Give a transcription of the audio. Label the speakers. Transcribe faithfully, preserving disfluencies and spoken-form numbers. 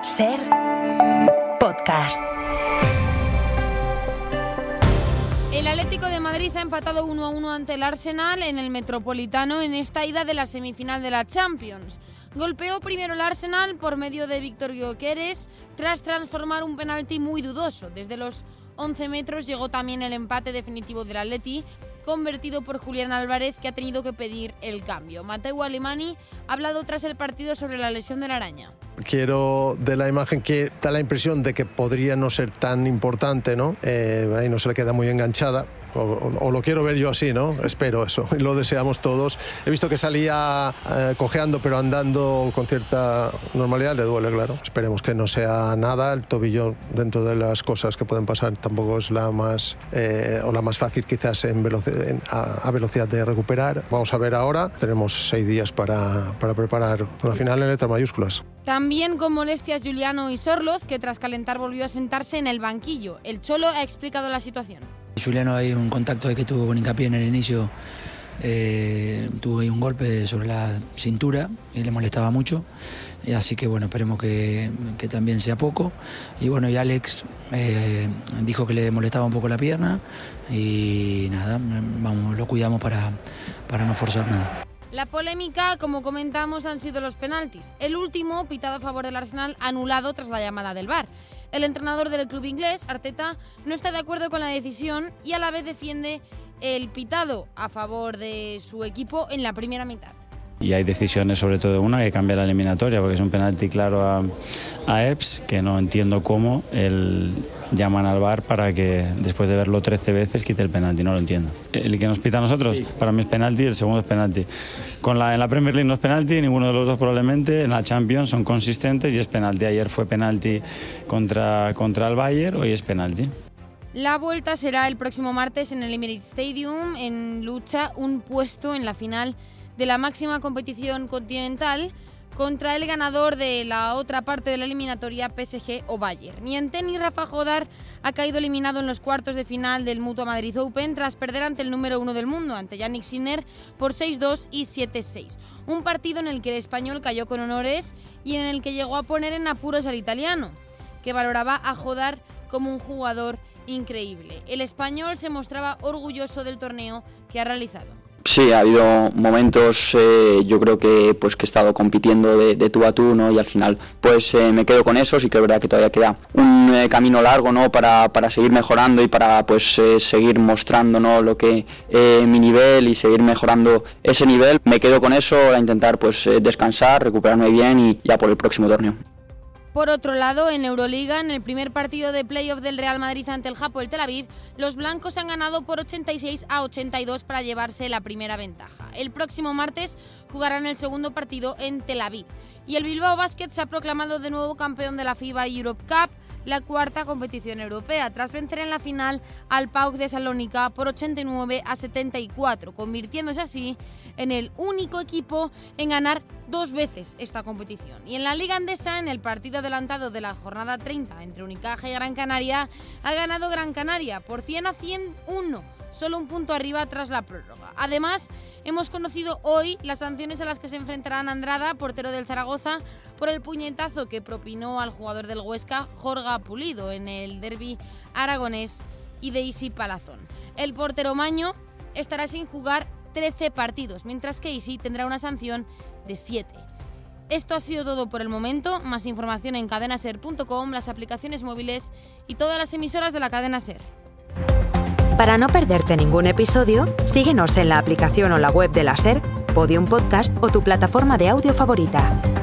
Speaker 1: Ser Podcast.
Speaker 2: El Atlético de Madrid ha empatado uno a uno ante el Arsenal en el Metropolitano en esta ida de la semifinal de la Champions. Golpeó primero el Arsenal por medio de Víctor Gyökeres tras transformar un penalti muy dudoso. Desde los once metros llegó también el empate definitivo del Atleti, convertido por Julián Álvarez, que ha tenido que pedir el cambio. Mateu Alemany ha hablado tras el partido sobre la lesión de la araña.
Speaker 3: Quiero de la imagen que da la impresión de que podría no ser tan importante, ¿no? Eh, ahí no se le queda muy enganchada. O, o, o lo quiero ver yo así, ¿no? Espero eso, y lo deseamos todos. He visto que salía eh, cojeando, pero andando con cierta normalidad. Le duele, claro. Esperemos que no sea nada. El tobillo, dentro de las cosas que pueden pasar, tampoco es la más eh, o la más fácil quizás en velocidad, en, a, a velocidad de recuperar. Vamos a ver ahora. Tenemos seis días para, para preparar una final en letras mayúsculas.
Speaker 2: También con molestias Juliano y Sorloz, que tras calentar volvió a sentarse en el banquillo. El Cholo ha explicado la situación.
Speaker 4: Juliano, hay un contacto ahí que tuvo con Hincapié en el inicio, eh, tuvo ahí un golpe sobre la cintura y le molestaba mucho, y así que bueno, esperemos que, que también sea poco. Y bueno, y Alex eh, dijo que le molestaba un poco la pierna y nada, vamos, lo cuidamos para, para no forzar nada.
Speaker 2: La polémica, como comentamos, han sido los penaltis. El último, pitado a favor del Arsenal, anulado tras la llamada del V A R. El entrenador del club inglés, Arteta, no está de acuerdo con la decisión y a la vez defiende el pitado a favor de su equipo en la primera mitad.
Speaker 5: Y hay decisiones, sobre todo una, que cambia la eliminatoria, porque es un penalti claro a, a Eps, que no entiendo cómo el, llaman al V A R para que, después de verlo trece veces, quite el penalti. No lo entiendo. ¿El que nos pita a nosotros? Sí. Para mí es penalti, el segundo es penalti. Con la, en la Premier League no es penalti, ninguno de los dos probablemente. En la Champions son consistentes y es penalti. Ayer fue penalti contra, contra el Bayern, hoy es penalti.
Speaker 2: La vuelta será el próximo martes en el Emirates Stadium, en lucha un puesto en la final de la máxima competición continental contra el ganador de la otra parte de la eliminatoria, P S G o Bayern. Y en tenis, Rafa Jodar ha caído eliminado en los cuartos de final del Mutua Madrid Open tras perder ante el número uno del mundo, ante Jannik Sinner, por seis dos y siete seis. Un partido en el que el español cayó con honores y en el que llegó a poner en apuros al italiano, que valoraba a Jodar como un jugador increíble. El español se mostraba orgulloso del torneo que ha realizado.
Speaker 6: Sí, ha habido momentos, eh, yo creo que pues que he estado compitiendo de, de tú a tú, ¿no? Y al final pues eh, me quedo con eso. Sí que es verdad que todavía queda un eh, camino largo, ¿no? Para, para seguir mejorando y para pues eh, seguir mostrando, ¿no? Lo que eh, mi nivel y seguir mejorando ese nivel. Me quedo con eso, a intentar pues eh, descansar, recuperarme bien y ya por el próximo torneo.
Speaker 2: Por otro lado, en Euroliga, en el primer partido de playoff del Real Madrid ante el Hapoel Tel Aviv, los blancos han ganado por ochenta y seis a ochenta y dos para llevarse la primera ventaja. El próximo martes jugarán el segundo partido en Tel Aviv. Y el Bilbao Basket se ha proclamado de nuevo campeón de la FIBA Europe Cup, la cuarta competición europea, tras vencer en la final al P A O K de Salónica por ochenta y nueve a setenta y cuatro, convirtiéndose así en el único equipo en ganar dos veces esta competición. Y en la Liga Endesa, en el partido adelantado de la jornada treinta entre Unicaja y Gran Canaria, ha ganado Gran Canaria por cien a ciento uno, solo un punto arriba tras la prórroga. Además, hemos conocido hoy las sanciones a las que se enfrentarán Andrada, portero del Zaragoza, por el puñetazo que propinó al jugador del Huesca, Jorge Pulido, en el derbi aragonés y de Isi Palazón. El portero maño estará sin jugar trece partidos, mientras que Isi tendrá una sanción de siete. Esto ha sido todo por el momento. Más información en cadena ser punto com, las aplicaciones móviles y todas las emisoras de la cadena SER.
Speaker 1: Para no perderte ningún episodio, síguenos en la aplicación o la web de la SER, Podium Podcast o tu plataforma de audio favorita.